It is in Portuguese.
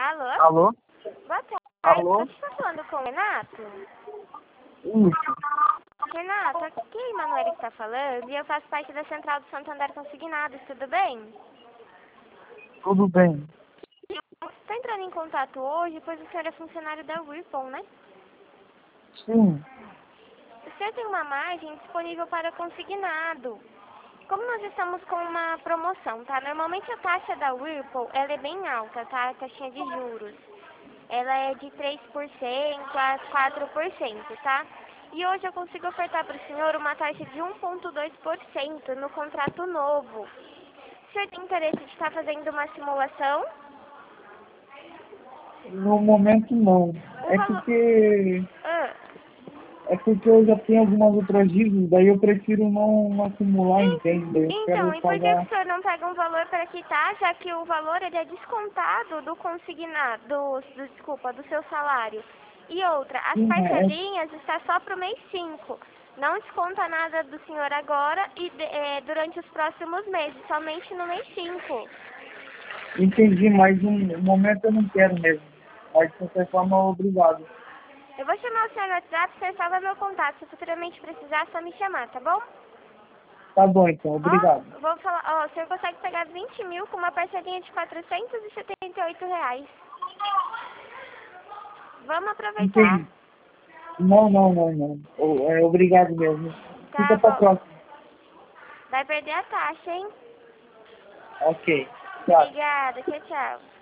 Alô? Alô? Boa tarde. Alô? Você está falando com o Renato? Isso. Renato, aqui é a Emanuele que está falando e eu faço parte da Central do Santander Consignados, tudo bem? Tudo bem. Estou entrando em contato hoje, pois o senhor é funcionário da Whirlpool, né? Sim. O senhor tem uma margem disponível para consignado. Como nós estamos com uma promoção, tá? Normalmente a taxa da Whirlpool, ela é bem alta, tá? A taxinha de juros. Ela é de 3% a 4%, tá? E hoje eu consigo ofertar para o senhor uma taxa de 1,2% no contrato novo. O senhor tem interesse de estar fazendo uma simulação? No momento não. O valor... Ah. É porque eu já tenho algumas outras dívidas, daí eu prefiro não acumular, entende? Eu Então, quero e por que o pagar. senhor não pega um valor para quitar, já que o valor ele é descontado do consignado, desculpa, do seu salário? E outra, as Sim, parcelinhas está só para o mês 5. Não desconta nada do senhor agora e durante os próximos meses, somente no mês 5. entendi, mas no momento eu não quero mesmo. Mas de qualquer forma, obrigado. Eu vou chamar o senhor no WhatsApp, você salva meu contato. Se futuramente precisar, é só me chamar, tá bom? Tá bom então, obrigado. Ó, vou falar, ó, o senhor consegue pegar 20 mil com uma parcelinha de R$ 478. Vamos aproveitar. Entendi. Não. Obrigado mesmo. Tá Fica pra bom. próxima. Vai perder a taxa, hein? Ok. Tchau. Obrigada, tchau, tchau.